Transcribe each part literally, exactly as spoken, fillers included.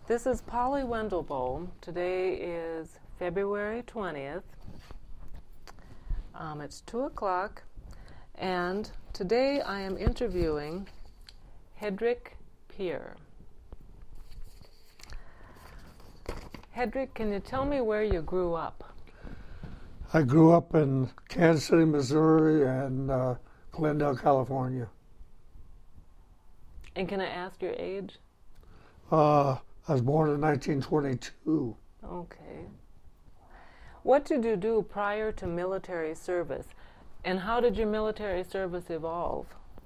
This is Polly Wendelboe. Today is February twentieth. Um, it's two o'clock, and today I am interviewing Hedrick Peer. Hedrick, can you tell me where you grew up? I grew up in Kansas City, Missouri, and uh, Glendale, California. And can I ask your age? Uh, I was born in nineteen twenty-two. Okay. What did you do prior to military service? And how did your military service evolve?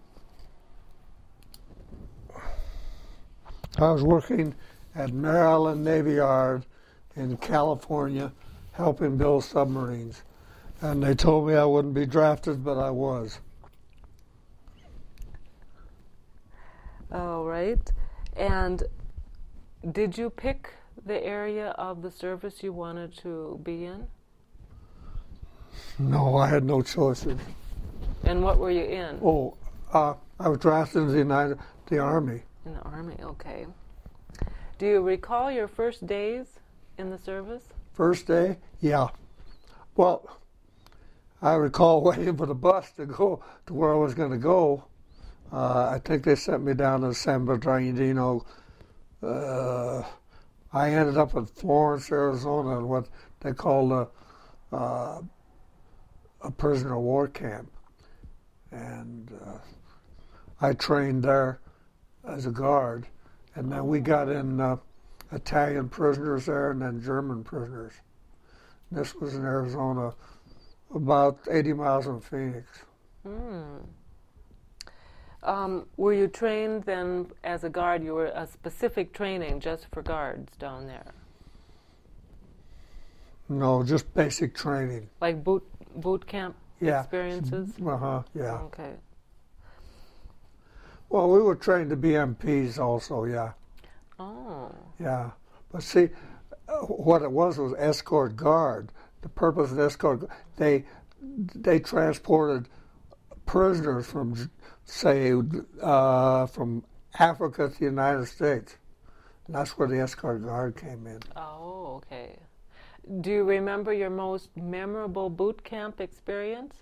I was working at Mare Island Navy Yard in California, helping build submarines. And they told me I wouldn't be drafted, but I was. All right. And did you pick the area of the service you wanted to be in? No, I had no choices. And what were you in? Oh, uh, I was drafted into the United, the Army. In the Army, okay. Do you recall your first days in the service? First day? Yeah. Well, I recall waiting for the bus to go to where I was going to go. Uh, I think they sent me down to San Bernardino. Uh, I ended up in Florence, Arizona, in what they called a, uh, a prisoner of war camp. And uh, I trained there as a guard. And then we got in uh, Italian prisoners there and then German prisoners. This was in Arizona, about eighty miles from Phoenix. Hmm. Um, were you trained then as a guard? You were a specific training just for guards down there? No, just basic training. Like boot boot camp yeah. experiences? Uh-huh, yeah. Okay. Well, we were trained to be M Ps also, yeah. Oh. Yeah. But see, uh, what it was was escort guard. The purpose of escort, they, they transported prisoners from, say, uh, from Africa to the United States. And that's where the escort guard came in. Oh, okay. Do you remember your most memorable boot camp experience?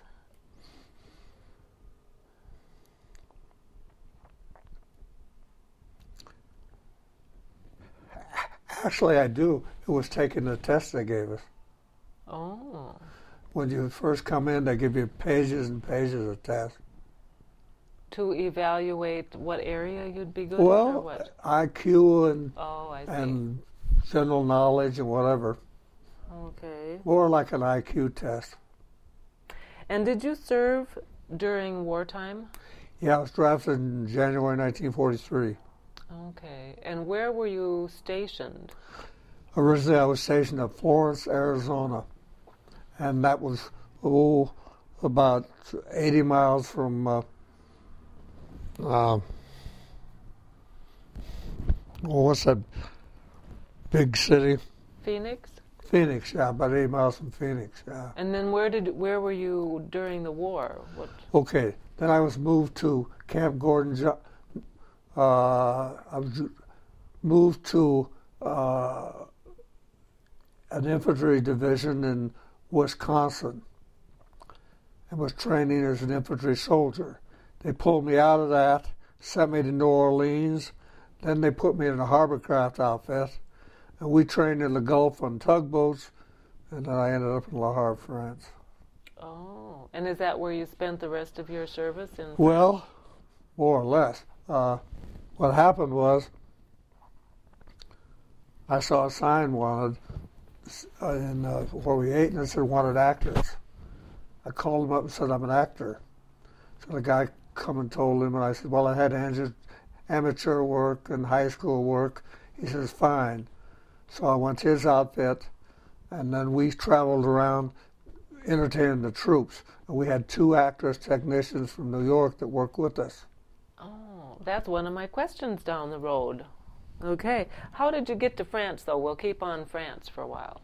Actually, I do. It was taking the test they gave us. Oh. When you first come in, they give you pages and pages of tests. To evaluate what area you'd be good well, in or what? I Q and, Oh, I see. and general knowledge and whatever. Okay. More like an I Q test. And did you serve during wartime? Yeah, I was drafted in January nineteen forty-three. Okay. And where were you stationed? Originally, I was stationed at Florence, Arizona. And that was, oh, about eighty miles from, uh, uh, well, what's that big city? Phoenix? Phoenix, yeah, about eighty miles from Phoenix, yeah. And then where did where were you during the war? What? Okay, then I was moved to Camp Gordon. Jo- uh, I was moved to uh, an infantry division in Wisconsin and was training as an infantry soldier. They pulled me out of that, sent me to New Orleans, then they put me in a hovercraft outfit, and we trained in the Gulf on tugboats, and then I ended up in Le Havre, France. Oh, and is that where you spent the rest of your service in? Well, more or less. Uh, what happened was I saw a sign wanted uh, in uh, where we ate, and it said wanted actors. I called him up and said, I'm an actor. So the guy come and told him, and I said, well, I had amateur work and high school work. He says, fine. So I went to his outfit, and then we traveled around entertaining the troops. And we had two actors, technicians from New York that worked with us. Oh, that's one of my questions down the road. Okay. How did you get to France, though? We'll keep on France for a while.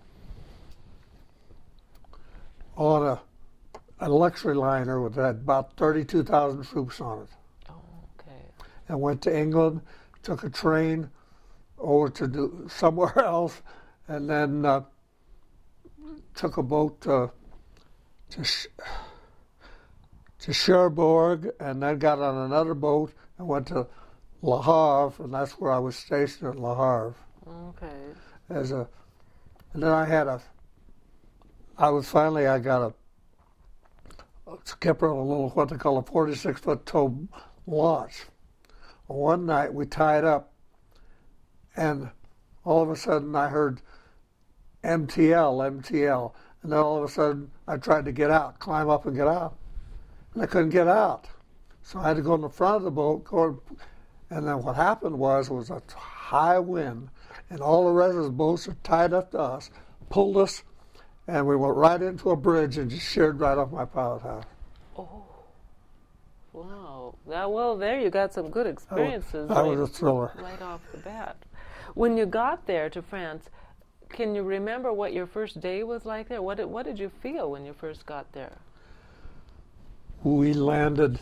On a, a luxury liner with had about thirty-two thousand troops on it. Oh, okay. And went to England, took a train over to do somewhere else, and then uh, took a boat to to, Sh- to Cherbourg, and then got on another boat and went to Le Havre, and that's where I was stationed at Le Havre. Okay. As a, and then I had a, I was finally I got a, a skipper on a little what they call a forty-six foot tow launch. One night we tied up, and all of a sudden I heard M T L, M T L, and then all of a sudden I tried to get out, climb up and get out, and I couldn't get out. So I had to go in the front of the boat, go, and then what happened was was a high wind, and all the rest of the boats are tied up to us, pulled us, and we went right into a bridge and just sheared right off my pilot house. Oh, wow. Yeah, well, there you got some good experiences. That was right, a thriller. Right off the bat. When you got there to France, can you remember what your first day was like there? What did, what did you feel when you first got there? We landed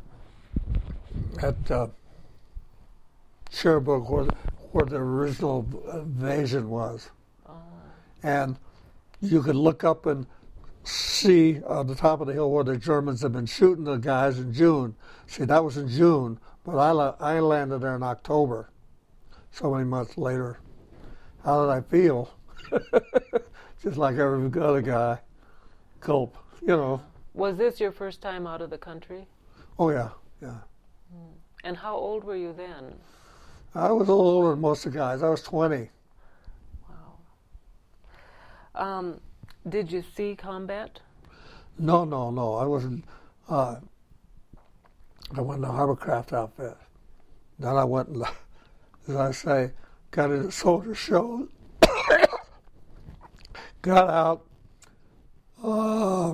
at uh, Cherbourg, where, where the original invasion was. Oh. And you could look up and see on the top of the hill where the Germans had been shooting the guys in June. See, that was in June, but I, la- I landed there in October, so many months later. How did I feel? Just like every other guy. Gulp, you know. Was this your first time out of the country? Oh, yeah, yeah. Mm. And how old were you then? I was a little older than most of the guys. I was twenty. Wow. Um, did you see combat? No, no, no. I wasn't. Uh, I went to Hovercraft outfit. Then I went, and, as I say, got into soldier shows. Got out. Uh,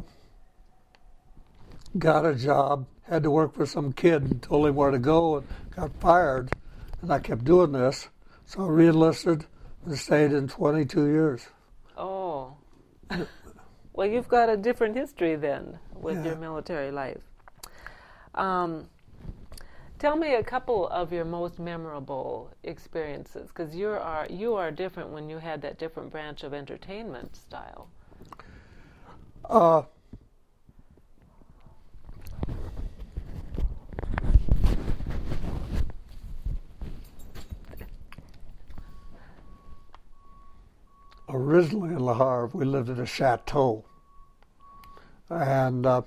got a job. Had to work for some kid and told him where to go and got fired. And I kept doing this. So I re-enlisted and stayed in twenty-two years. Oh. Well, you've got a different history then with Yeah. your military life. Um, tell me a couple of your most memorable experiences, because you are you are different when you had that different branch of entertainment style. Uh, originally in Le Havre, we lived in a chateau. And uh,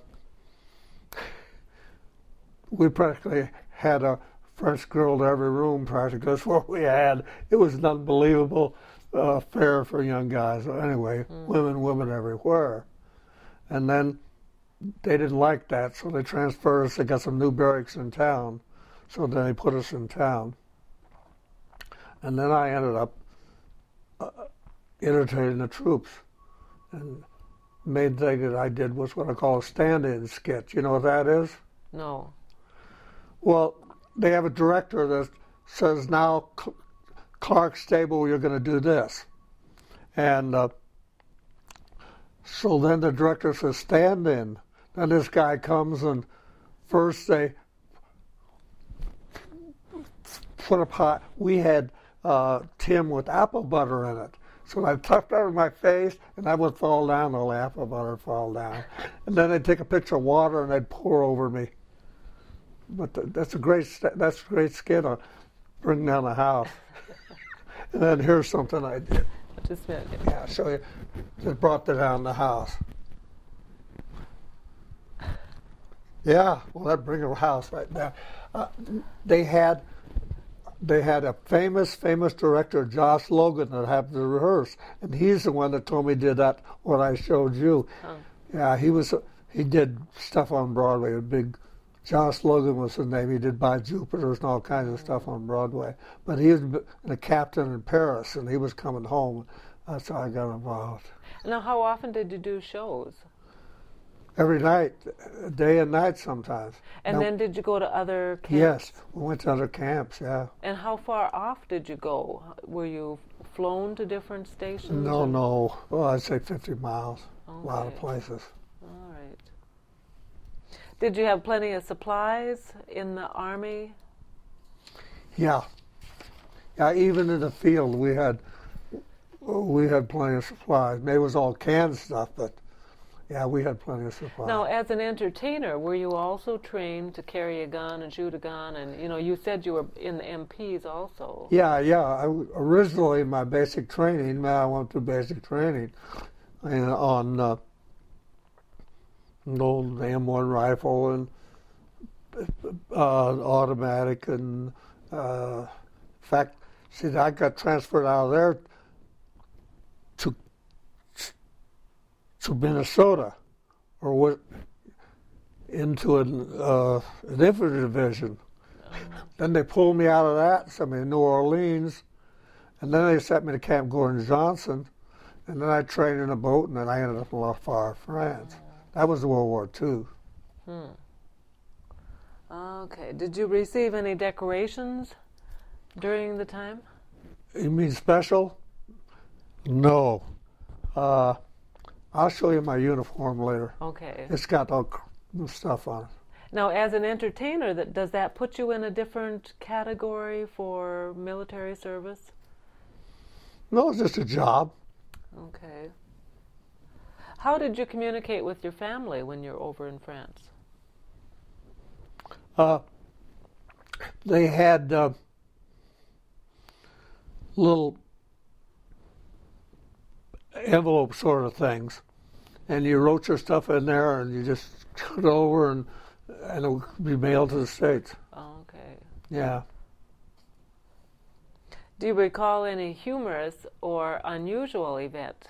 we practically had a French girl to every room, practically. That's what we had. It was an unbelievable uh, affair for young guys. So anyway, mm. women, women everywhere. And then they didn't like that, so they transferred us. They got some new barracks in town, so then they put us in town. And then I ended up uh, entertaining the troops. And the main thing that I did was what I call a stand-in sketch. You know what that is? No. Well, they have a director that says, now, Clark Stable, you're going to do this. And uh, so then the director says, stand in. Then this guy comes and first they put a pot. We had uh, Tim with apple butter in it. So I tucked it over my face, and that would fall down, the apple butter would fall down. And then they'd take a pitcher of water and they'd pour over me. But the, that's a great that's a great skit on bringing down the house. And then here's something I did. Just a minute. Yeah, I'll show you. Just brought that down the house. Yeah, well, that bring the house right down. Uh, they had they had a famous famous director, Josh Logan, that happened to rehearse, and he's the one that told me did that what I showed you. Huh. Yeah, he was he did stuff on Broadway. A big Josh Logan was his name. He did By Jupiters and all kinds of stuff on Broadway. But he was a captain in Paris, and he was coming home. That's how I got involved. Now, how often did you do shows? Every night, day and night sometimes. And now, then did you go to other camps? Yes, we went to other camps, yeah. And how far off did you go? Were you flown to different stations? No, or? no. Well, I'd say fifty miles. Okay. A lot of places. All right. Did you have plenty of supplies in the Army? Yeah. Yeah, even in the field, we had we had plenty of supplies. Maybe it was all canned stuff, but yeah, we had plenty of supplies. Now, as an entertainer, were you also trained to carry a gun and shoot a gun? And you know, you said you were in the M Ps also. Yeah, yeah. I, originally, my basic training, I went through basic training and on uh, an old M one rifle and uh, automatic, and uh, in fact, see, I got transferred out of there to to Minnesota, or what, into an, uh, an infantry division. Then they pulled me out of that, sent me to New Orleans, and then they sent me to Camp Gordon Johnson, and then I trained in a boat, and then I ended up in La Fare, France. That was World War Two. Hmm. Okay. Did you receive any decorations during the time? You mean special? No. Uh, I'll show you my uniform later. Okay. It's got all the stuff on it. Now, as an entertainer, that does that put you in a different category for military service? No, it's just a job. Okay. How did you communicate with your family when you're over in France? Uh, they had uh, little envelope sort of things, and you wrote your stuff in there, and you just took it over, and and it would be mailed to the States. Okay. Yeah. Do you recall any humorous or unusual event?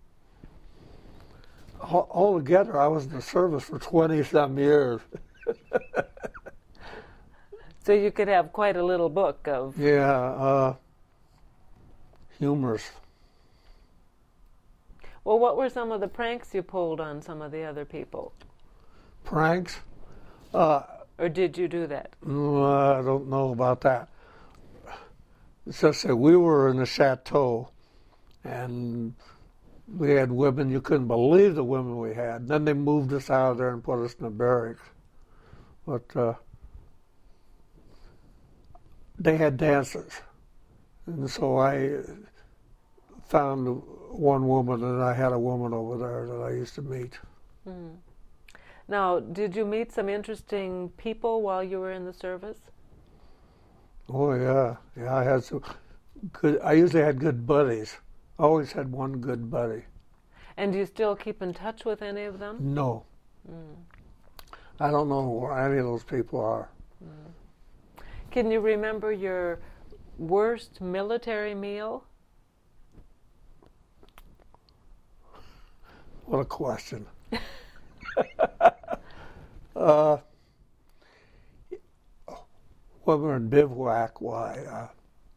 All, altogether, I was in the service for twenty-some years. So you could have quite a little book of... Yeah, uh, humorous. Well, what were some of the pranks you pulled on some of the other people? Pranks? Uh, Or did you do that? I don't know about that. It's just that we were in a chateau, and we had women. You couldn't believe the women we had. Then they moved us out of there and put us in the barracks. But uh, they had dances, and so I found one woman, and I had a woman over there that I used to meet. Mm. Now, did you meet some interesting people while you were in the service? Oh yeah, yeah. I had some good. I usually had good buddies. I always had one good buddy. And do you still keep in touch with any of them? No. Mm. I don't know where any of those people are. Mm. Can you remember your worst military meal? What a question. uh, when we were in bivouac, why? Uh,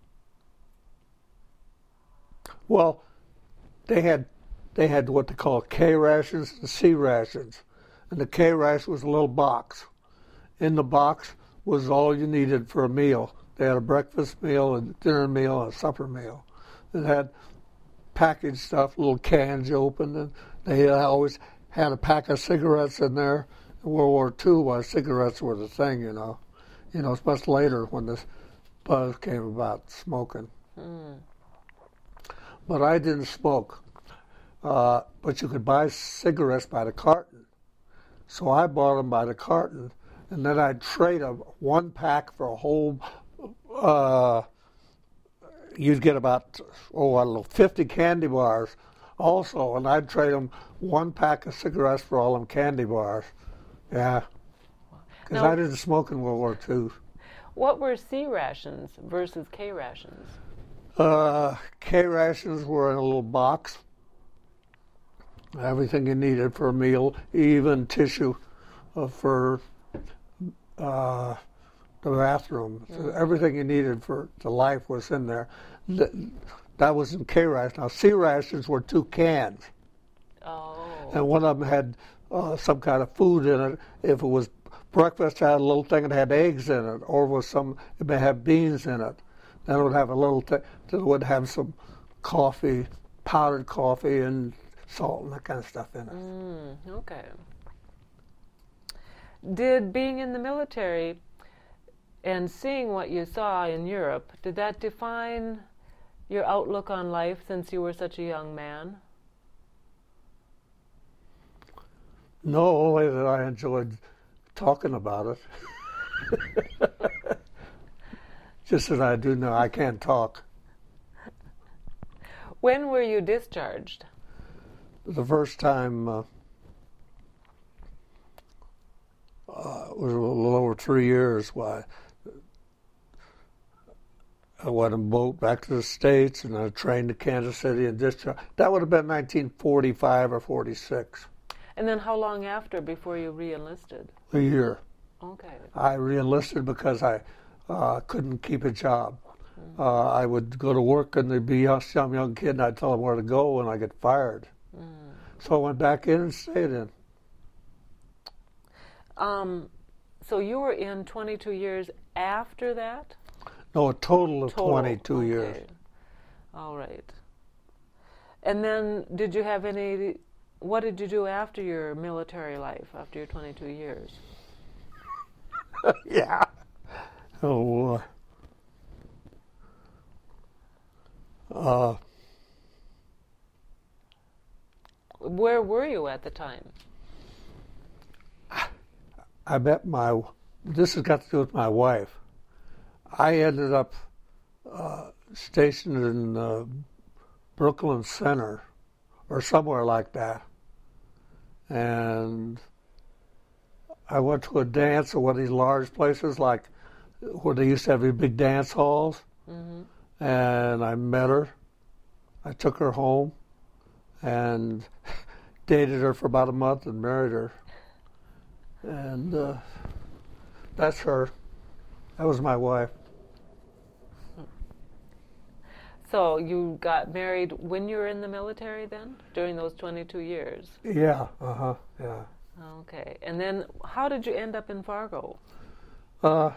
well, they had they had what they call K rations and C rations, and the K ration was a little box. In the box was all you needed for a meal. They had a breakfast meal, a dinner meal, and a supper meal. It had packaged stuff, little cans you opened, and they always had a pack of cigarettes in there. In World War Two, while cigarettes were the thing, you know. You know, it's much later when this buzz came about smoking. Mm. But I didn't smoke. Uh, but you could buy cigarettes by the carton. So I bought them by the carton, and then I'd trade them one pack for a whole, uh, you'd get about, oh, I don't know, fifty candy bars also, and I'd trade them one pack of cigarettes for all them candy bars. Yeah. Because I didn't smoke in World War Two. What were C rations versus K rations? Uh, K rations were in a little box. Everything you needed for a meal, even tissue uh, for uh, the bathroom. Mm. So everything you needed for the life was in there. That, that was in K rations. Now C rations were two cans. Oh. And one of them had uh, some kind of food in it. If it was breakfast, had a little thing that had eggs in it, or was some, it may have beans in it. Then it would have a little thing that would have some coffee, powdered coffee, and salt and that kind of stuff in it. Mm, okay. Did being in the military And seeing what you saw in Europe, did that define your outlook on life since you were such a young man? No, only that I enjoyed talking about it. Just that I do know I can't talk. When were you discharged? The first time uh, uh, was a little over three years. Why? I went on a boat back to the States, and I trained to Kansas City and discharged. That would have been nineteen forty-five or forty-six. And then how long after before you re-enlisted? A year. Okay. I re-enlisted because I uh, couldn't keep a job. Mm. Uh, I would go to work, and there'd be some young kid, and I'd tell him where to go, and I'd get fired. Mm. So I went back in and stayed in. Um, so you were in twenty-two years after that? No, a total of total. twenty-two okay. years. All right. And then did you have any, what did you do after your military life, after your twenty-two years? Yeah. Oh, uh, where were you at the time? I met my, this has got to do with my wife. I ended up uh, stationed in uh, Brooklyn Center or somewhere like that. And I went to a dance at one of these large places like where they used to have these big dance halls. Mm-hmm. And I met her. I took her home and dated her for about a month and married her. And uh, that's her. That was my wife. So you got married when you were in the military then, during those twenty-two years? Yeah, uh-huh, yeah. Okay. And then how did you end up in Fargo? Uh,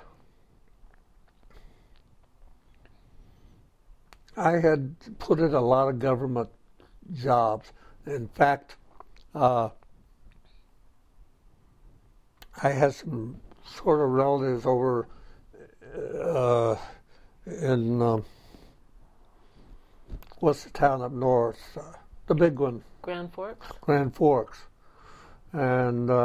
I had put in a lot of government jobs. In fact, uh, I had some sort of relatives over uh, in, um, what's the town up north? Uh, the big one. Grand Forks? Grand Forks. And, uh,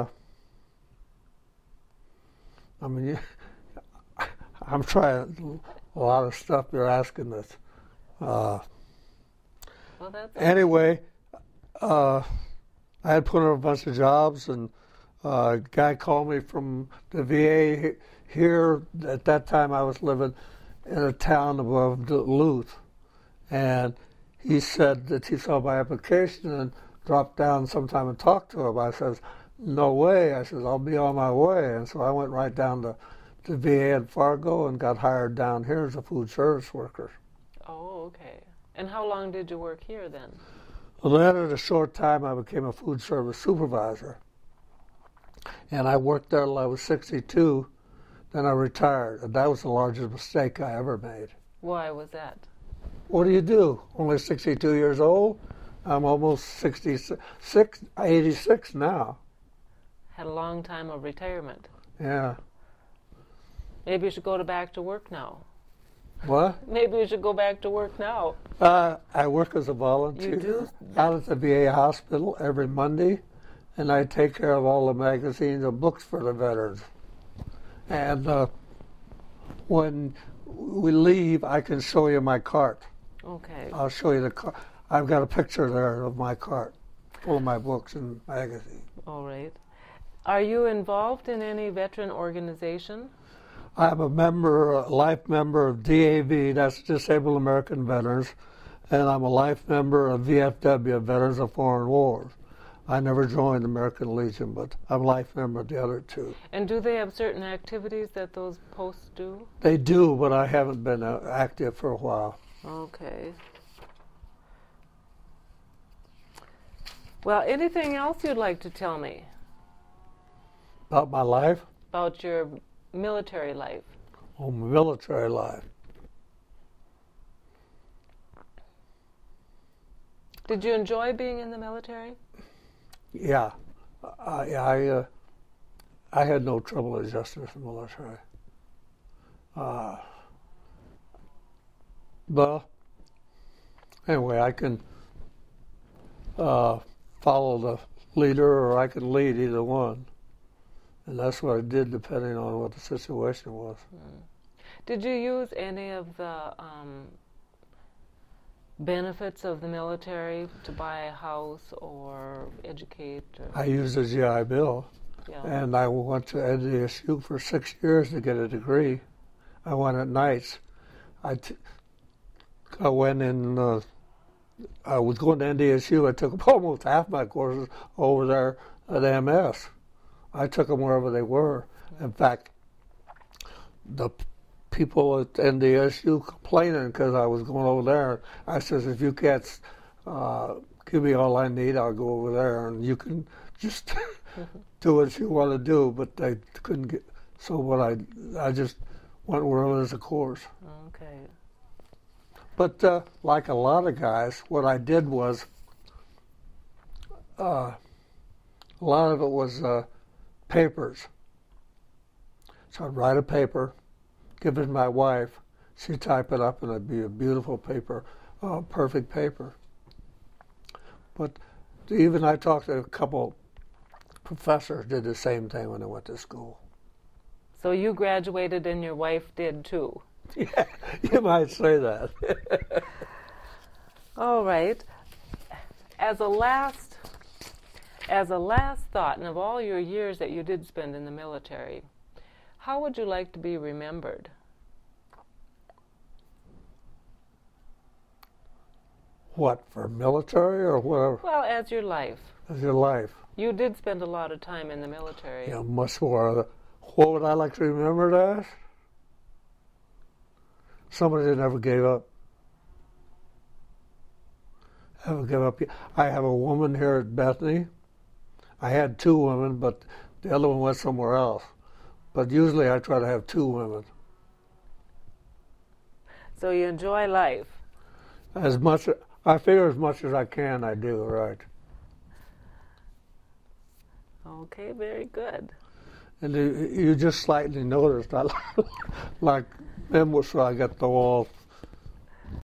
I mean, you, I'm trying a lot of stuff you're asking this. Uh, well, that's anyway, uh, I had put in a bunch of jobs, and uh, a guy called me from the V A here. At that time, I was living in a town above Duluth, and he said that he saw my application and dropped down sometime and talked to him. I says, no way. I says, I'll be on my way. And so I went right down to the V A in Fargo and got hired down here as a food service worker. Oh, okay. And how long did you work here then? Well, then in a short time, I became a food service supervisor. And I worked there till I was sixty-two. Then I retired. And that was the largest mistake I ever made. Why was that? What do you do? Only sixty-two years old? I'm almost sixty-six, eighty-six now. Had a long time of retirement. Yeah. Maybe you should go to back to work now. What? Maybe you should go back to work now. Uh, I work as a volunteer You do? out at the V A hospital every Monday, and I take care of all the magazines and books for the veterans. And uh, when we leave, I can show you my cart. Okay. I'll show you the cart. I've got a picture there of my cart, full of my books and magazines. All right. Are you involved in any veteran organization? I'm a member, a life member of D A V, that's Disabled American Veterans, and I'm a life member of V F W, Veterans of Foreign Wars. I never joined American Legion, but I'm a life member of the other two. And do they have certain activities that those posts do? They do, but I haven't been uh, active for a while. Okay. Well, anything else you'd like to tell me? About my life? About your military life. Oh, my military life. Did you enjoy being in the military? Yeah. I I, uh, I had no trouble adjusting to the military. Uh, well, anyway, I can uh, follow the leader or I can lead, either one. And that's what I did depending on what the situation was. Mm. Did you use any of the um, benefits of the military to buy a house or educate? Or? I used a G I Bill, yeah. and I went to N D S U for six years to get a degree. I went at nights. I, t- I went in, uh, I was going to N D S U. I took almost half my courses over there at M S. I took them wherever they were. In fact, the people at N D S U complaining because I was going over there. I says, if you can't uh, give me all I need, I'll go over there, and you can just do what you want to do. But they couldn't get. So what I I just went wherever there's a course. Okay. But uh, like a lot of guys, what I did was uh, a lot of it was uh, papers. So I'd write a paper, give it to my wife. She'd type it up, and it'd be a beautiful paper, uh, perfect paper. But even I talked to a couple professors did the same thing when I went to school. So you graduated and your wife did too? Yeah, you might say that. All right. As a last, as a last thought, and of all your years that you did spend in the military, how would you like to be remembered? What, for military or whatever? Well, as your life. As your life. You did spend a lot of time in the military. Yeah, much more. What would I like to be remembered as? Somebody that never gave up. Never gave up. I have a woman here at Bethany. I had two women, but the other one went somewhere else. But usually I try to have two women. So you enjoy life? As much, I figure as much as I can, I do, right. Okay, very good. And you, you just slightly noticed, I like them, so I got the all